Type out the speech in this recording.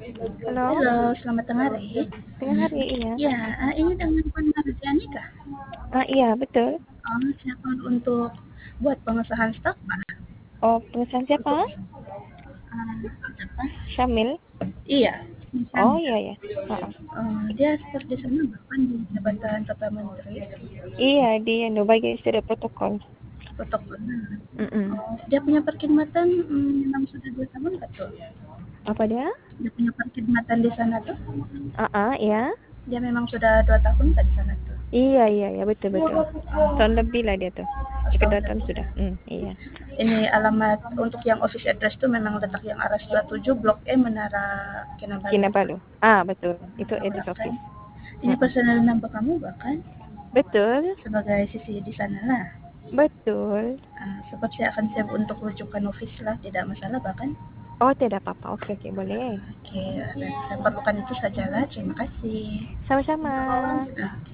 Halo, Halo, selamat tengah hari. tengah hari, iya. Ya, ini dengan Puan Mardiani kah? Iya betul. Siapa untuk buat pengesahan stok, Pak? Oh, pemesan siapa? Siapa? Syamil? Iya, Oh, misalnya. iya ya. Heeh. Dia seperti sama bahkan di jabatan Kepala Menteri Iya, di anu bagian istirahat protokol. protokolnya. Mm-mm. Dia punya perkhidmatan memang sudah 2 tahun betul. Apa dia? Dia punya perkhidmatan di sana tuh. Iya. Dia memang sudah 2 tahun kan di sana tuh. Iya, iya, ya betul betul. Tahun lebih lah dia tuh. Setahun Sekedar tahun lebih. sudah. Iya. Ini alamat untuk yang office address tuh memang letak yang Aras 27 Blok E Menara Kinabalu. Kinabalu. Betul. Itu address Kan office. ini Mm-mm. personal number kamu bahkan Betul. sebagai sisi di sana lah. Betul. Sebab saya akan siap untuk rujukan office lah, tidak masalah bahkan. Oh, tidak apa-apa. Oke, oke, boleh. Oke, saya perlukan itu sajalah. Terima kasih. Sama-sama.